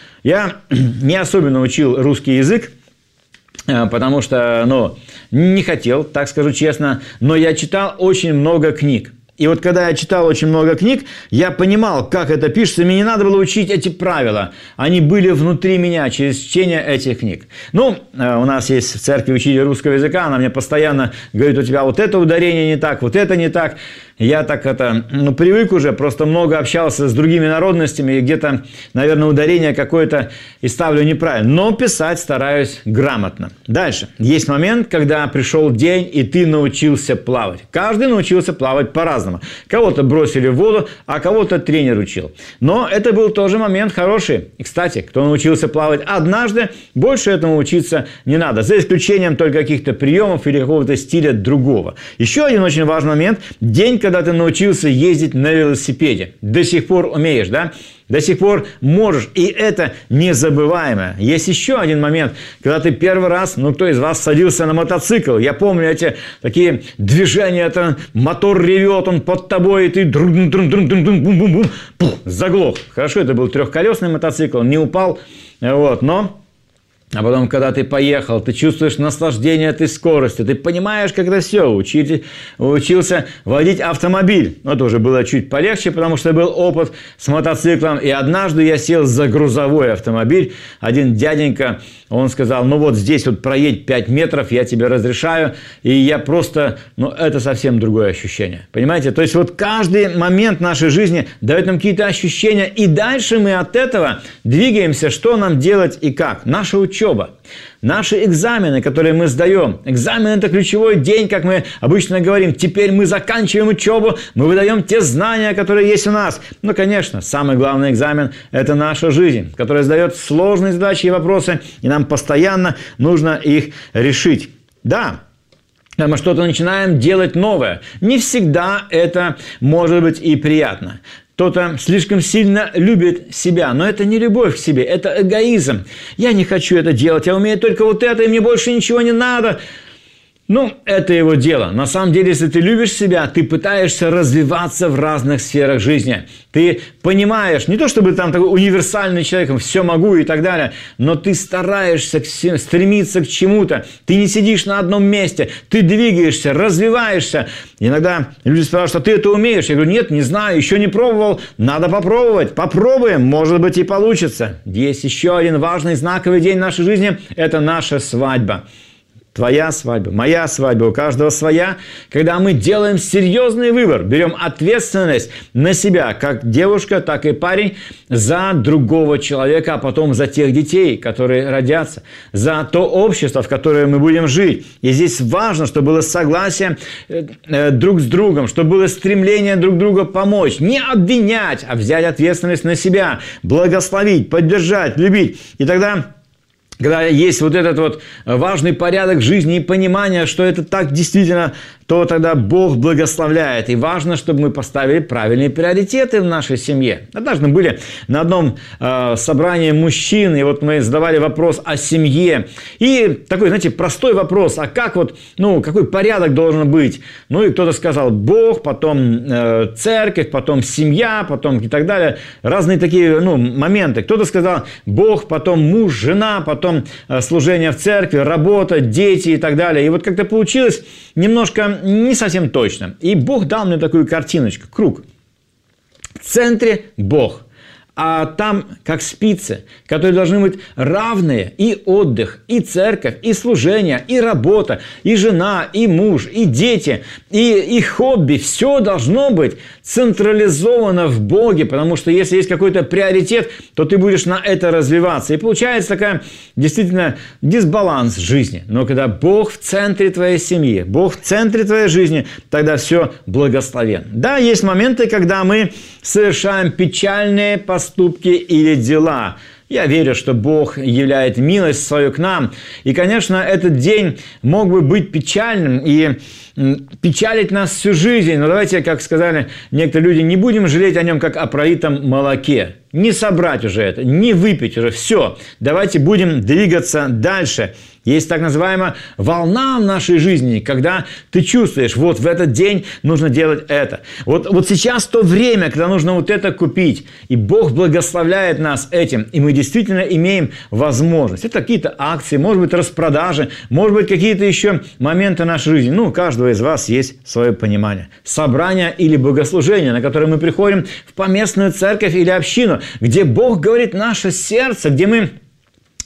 Я не особенно учил русский язык, потому что, ну, не хотел, так скажу честно, но я читал очень много книг. И вот когда я читал очень много книг, я понимал, как это пишется, мне не надо было учить эти правила. Они были внутри меня через чтение этих книг. Ну, у нас есть в церкви учитель русского языка, она мне постоянно говорит, у тебя вот это ударение не так, вот это не так. я так это, ну, привык уже, просто много общался с другими народностями, и где-то, наверное, ударение какое-то и ставлю неправильно. Но писать стараюсь грамотно. Дальше. Есть момент, когда пришел день, и ты научился плавать. Каждый научился плавать по-разному. Кого-то бросили в воду, а кого-то тренер учил. Но это был тоже момент хороший. И, кстати, кто научился плавать однажды, больше этому учиться не надо. За исключением только каких-то приемов или какого-то стиля другого. Еще один очень важный момент. День, когда ты научился ездить на велосипеде. До сих пор умеешь, да? До сих пор можешь. И это незабываемо. Есть еще один момент, когда ты первый раз, ну, кто из вас садился на мотоцикл. Я помню эти такие движения, это мотор ревет, он под тобой, и ты друм-друм-друм-друм-бум-бум-бум, заглох. Хорошо, это был трехколесный мотоцикл, не упал, вот, но... А потом, когда ты поехал, ты чувствуешь наслаждение этой скоростью, ты понимаешь, как это все, учить, учился водить автомобиль. Но это уже было чуть полегче, потому что был опыт с мотоциклом. И однажды я сел за грузовой автомобиль. Один дяденька, он сказал, ну вот здесь вот проедь пять метров, я тебе разрешаю. И я просто, ну это совсем другое ощущение. Понимаете? То есть вот каждый момент нашей жизни дает нам какие-то ощущения. И дальше мы от этого двигаемся, что нам делать и как. Наша учеба. Наши экзамены, которые мы сдаем. Экзамен – это ключевой день, как мы обычно говорим. Теперь мы заканчиваем учебу, мы выдаем те знания, которые есть у нас. Ну, конечно, самый главный экзамен – это наша жизнь, которая задает сложные задачи и вопросы, и нам постоянно нужно их решить. Да, мы что-то начинаем делать новое. Не всегда это может быть и приятно. Кто-то слишком сильно любит себя, но это не любовь к себе, это эгоизм. Я не хочу это делать, я умею только вот это, и мне больше ничего не надо. Ну, это его дело. На самом деле, если ты любишь себя, ты пытаешься развиваться в разных сферах жизни. Ты понимаешь, не то чтобы там такой универсальный человек, все могу и так далее, но ты стараешься стремиться к чему-то. Ты не сидишь на одном месте, ты двигаешься, развиваешься. Иногда люди спрашивают, а ты это умеешь? Я говорю, нет, не знаю, еще не пробовал, надо попробовать. Попробуем, может быть и получится. Есть еще один важный знаковый день нашей жизни, это наша свадьба. Твоя свадьба, моя свадьба, у каждого своя. Когда мы делаем серьезный выбор, берем ответственность на себя, как девушка, так и парень, за другого человека, а потом за тех детей, которые родятся, за то общество, в которое мы будем жить. И здесь важно, чтобы было согласие друг с другом, чтобы было стремление друг друга помочь. Не обвинять, а взять ответственность на себя, благословить, поддержать, любить. И тогда... Когда есть вот этот вот важный порядок жизни и понимание, что это так действительно, то тогда Бог благословляет. И важно, чтобы мы поставили правильные приоритеты в нашей семье. Однажды мы были на одном э, собрании мужчин, и вот мы задавали вопрос о семье. И такой, знаете, простой вопрос, а как вот, ну, какой порядок должен быть? Ну, и кто-то сказал Бог, потом э, церковь, потом семья, потом и так далее. Разные такие, ну, моменты. Кто-то сказал Бог, потом муж, жена, потом э, служение в церкви, работа, дети и так далее. И вот как-то получилось немножко не совсем точно. И Бог дал мне такую картиночку, круг. В центре Бог. А там как спицы, которые должны быть равные. И отдых, и церковь, и служение, и работа, и жена, и муж, и дети, и, и хобби. Все должно быть централизовано в Боге, потому что если есть какой-то приоритет, то ты будешь на это развиваться. И получается такая действительно дисбаланс жизни. Но когда Бог в центре твоей семьи, Бог в центре твоей жизни, тогда все благословенно. Да, есть моменты, когда мы совершаем печальные поступки или дела. Я верю, что Бог являет милость свою к нам. И, конечно, этот день мог бы быть печальным и печалить нас всю жизнь. Но давайте, как сказали некоторые люди, не будем жалеть о нем, как о пролитом молоке. Не собрать уже это, не выпить уже. Все. Давайте будем двигаться дальше. Есть так называемая волна в нашей жизни, когда ты чувствуешь, вот в этот день нужно делать это. Вот, вот сейчас то время, когда нужно вот это купить. И Бог благословляет нас этим. И мы действительно имеем возможность. Это какие-то акции, может быть, распродажи, может быть, какие-то еще моменты нашей жизни. Ну, у каждого из вас есть свое понимание. Собрание или богослужение, на которое мы приходим в поместную церковь или общину, где Бог говорит наше сердце, где мы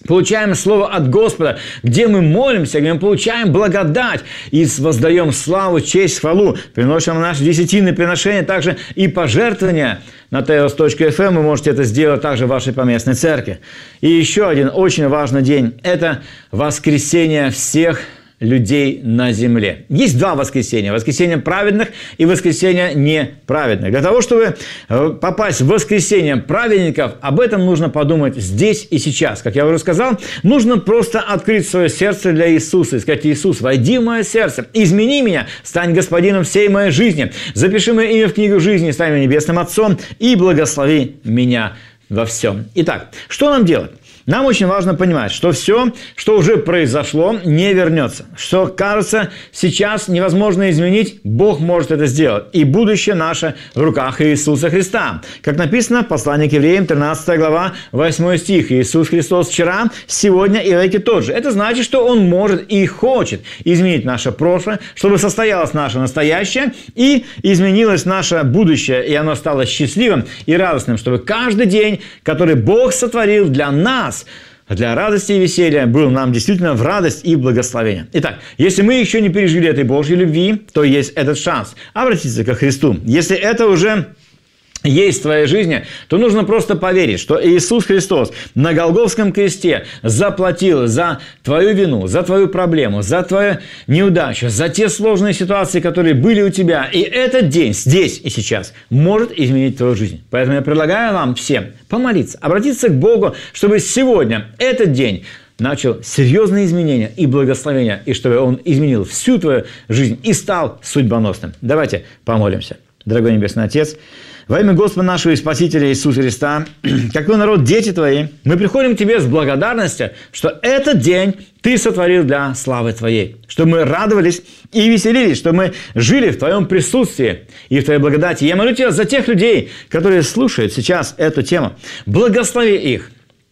получаем слово от Господа, где мы молимся, где мы получаем благодать и воздаем славу, честь, хвалу, приносим наши десятины приношения, также и пожертвования на теос точка эф эм. Вы можете это сделать также в вашей поместной церкви. И еще один очень важный день – это воскресение всех людей на земле. Есть два воскресения. Воскресение праведных и воскресение неправедных. Для того, чтобы попасть в воскресение праведников, об этом нужно подумать здесь и сейчас. Как я уже сказал, нужно просто открыть свое сердце для Иисуса и сказать: Иисус, войди в мое сердце, измени меня, стань господином всей моей жизни, запиши мое имя в книгу жизни, стань меня небесным Отцом и благослови меня во всем. Итак, что нам делать? Нам очень важно понимать, что все, что уже произошло, не вернется. Что, кажется, сейчас невозможно изменить, Бог может это сделать. И будущее наше в руках Иисуса Христа. Как написано в послании к Евреям, тринадцатая глава, восьмой стих. Иисус Христос вчера, сегодня и веки тот же. Это значит, что Он может и хочет изменить наше прошлое, чтобы состоялось наше настоящее и изменилось наше будущее, и оно стало счастливым и радостным, чтобы каждый день, который Бог сотворил для нас, для радости и веселья, был нам действительно в радость и благословение. Итак, если мы еще не пережили этой Божьей любви, то есть этот шанс обратиться ко Христу. Если это уже есть в твоей жизни, то нужно просто поверить, что Иисус Христос на Голгофском кресте заплатил за твою вину, за твою проблему, за твою неудачу, за те сложные ситуации, которые были у тебя. И этот день, здесь и сейчас, может изменить твою жизнь. Поэтому я предлагаю вам всем помолиться, обратиться к Богу, чтобы сегодня, этот день, начал серьезные изменения и благословения, и чтобы Он изменил всю твою жизнь и стал судьбоносным. Давайте помолимся. Дорогой Небесный Отец, во имя Господа нашего и Спасителя Иисуса Христа, как Твой народ, дети Твои, мы приходим к Тебе с благодарностью, что этот день Ты сотворил для славы Твоей, чтобы мы радовались и веселились, чтобы мы жили в Твоем присутствии и в Твоей благодати. Я молю Тебя за тех людей, которые слушают сейчас эту тему. Благослови их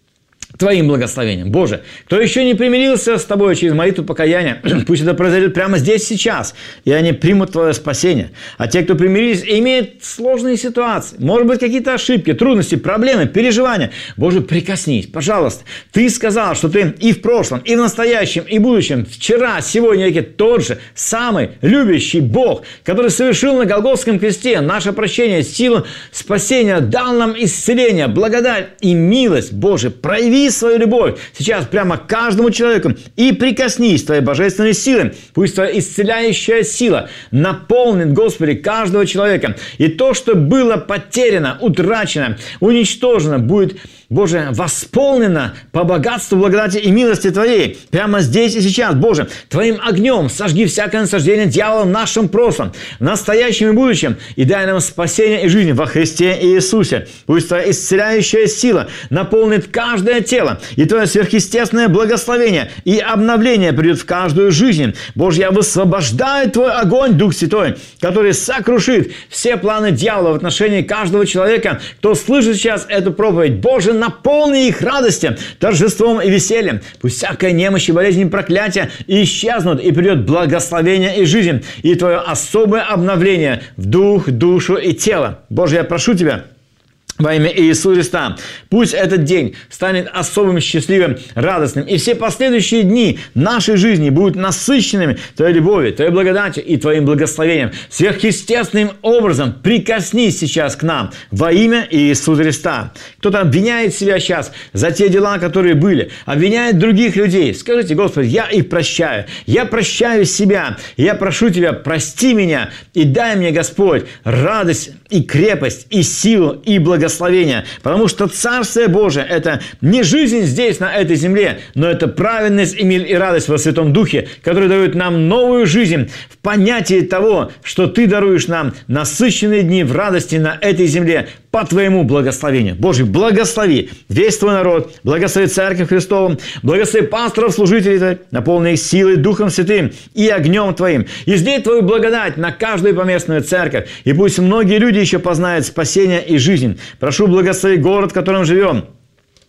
Твоим благословением. Боже, кто еще не примирился с Тобой через молитву покаяния, пусть это произойдет прямо здесь, сейчас, и они примут Твое спасение. А те, кто примирились, имеют сложные ситуации, может быть, какие-то ошибки, трудности, проблемы, переживания. Боже, прикоснись, пожалуйста. Ты сказал, что Ты и в прошлом, и в настоящем, и в будущем, вчера, сегодня, веки тот же, самый любящий Бог, который совершил на Голгофском кресте наше прощение, силу спасения, дал нам исцеление, благодать и милость. Боже, прояви свою любовь сейчас прямо к каждому человеку и прикоснись Твоей божественной силой. Пусть Твоя исцеляющая сила наполнит, Господи, каждого человека. И то, что было потеряно, утрачено, уничтожено, будет, Боже, восполнено по богатству благодати и милости Твоей. Прямо здесь и сейчас, Боже, Твоим огнем сожги всякое насаждение дьявола в нашем прошлом, в настоящем и будущем, и дай нам спасение и жизнь во Христе Иисусе. Пусть Твоя исцеляющая сила наполнит каждое тело, и Твое сверхъестественное благословение и обновление придет в каждую жизнь. Боже, я высвобождаю Твой огонь, Дух Святой, который сокрушит все планы дьявола в отношении каждого человека, кто слышит сейчас эту проповедь. Боже, наполни их радостью, торжеством и весельем. Пусть всякая немощь и болезнь и проклятие исчезнут, и придет благословение и жизнь, и Твое особое обновление в дух, душу и тело. Боже, я прошу Тебя, во имя Иисуса Христа, пусть этот день станет особым, счастливым, радостным, и все последующие дни нашей жизни будут насыщенными Твоей любовью, Твоей благодатью и Твоим благословением. Сверхъестественным образом прикоснись сейчас к нам во имя Иисуса Христа. Кто-то обвиняет себя сейчас за те дела, которые были, обвиняет других людей. Скажите: Господи, я их прощаю, я прощаю себя, я прошу Тебя, прости меня и дай мне, Господь, радость и крепость, и силу, и благословение. Потому что Царствие Божие – это не жизнь здесь, на этой земле, но это праведность и мир и радость во Святом Духе, который дает нам новую жизнь в понятии того, что Ты даруешь нам насыщенные дни в радости на этой земле по Твоему благословению. Боже, благослови весь Твой народ, благослови Церковь Христову, благослови пасторов, служителей Твоих, наполни их силой, Духом Святым и огнем Твоим. Излей Твою благодать на каждую поместную церковь, и пусть многие люди еще познают спасение и жизнь. Прошу, благослови город, в котором живем.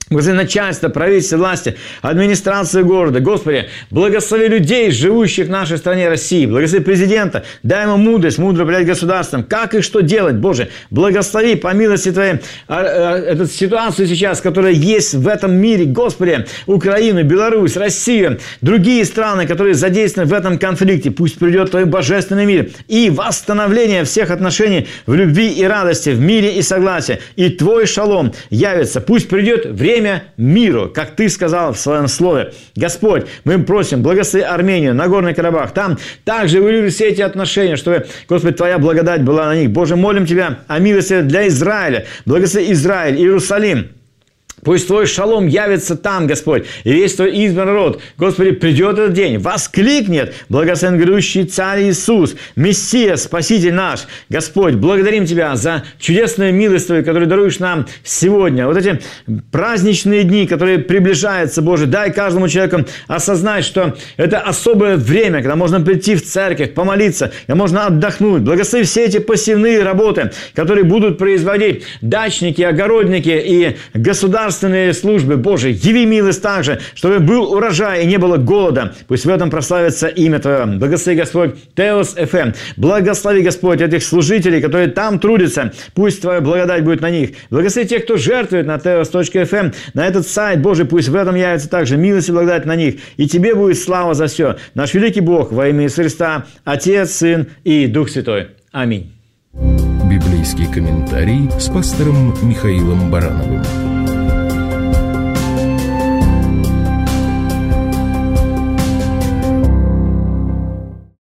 Благослови начальство, правительство, власти, администрацию города. Господи, благослови людей, живущих в нашей стране России. Благослови президента, дай ему мудрость, мудро управлять государством. Как и что делать, Боже. Благослови по милости Твоей эту ситуацию сейчас, которая есть в этом мире. Господи, Украину, Беларусь, Россию, другие страны, которые задействованы в этом конфликте. Пусть придет Твой божественный мир и восстановление всех отношений в любви и радости, в мире и согласии. И Твой шалом явится. Пусть придет время миру, как Ты сказал в Своем Слове. Господь, мы просим, благослови Армению, Нагорный Карабах. Там также вылили все эти отношения, чтобы, Господи, Твоя благодать была на них. Боже, молим Тебя о милости для Израиля. Благослови Израиль, Иерусалим. Пусть Твой шалом явится там, Господь, и весь Твой избранный народ. Господи, придет этот день, воскликнет благословен грядущий Царь Иисус, Мессия, Спаситель наш. Господь, благодарим Тебя за чудесную милость Твою, которую даруешь нам сегодня. Вот эти праздничные дни, которые приближаются, Боже, дай каждому человеку осознать, что это особое время, когда можно прийти в церковь, помолиться, когда можно отдохнуть. Благослови все эти посевные работы, которые будут производить дачники, огородники и государственные службы. Боже, яви милость также, чтобы был урожай и не было голода. Пусть в этом прославится имя Твое. Благослови, Господь, Теос эф эм. Благослови, Господь, этих служителей, которые там трудятся. Пусть Твоя благодать будет на них. Благослови тех, кто жертвует на теос точка эф эм, на этот сайт. Боже, пусть в этом явится также милость и благодать на них. И Тебе будет слава за все. Наш великий Бог, во имя Иисуса Христа, Отец, Сын и Дух Святой. Аминь. Библейский комментарий с пастором Михаилом Барановым.